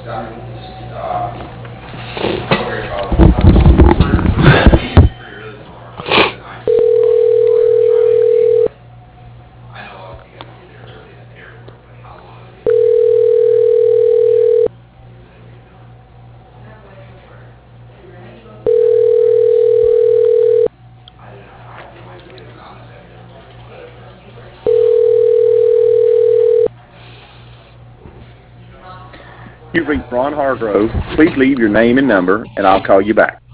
You've reached Ron Hargrove. Please leave your name and number, and I'll call you back.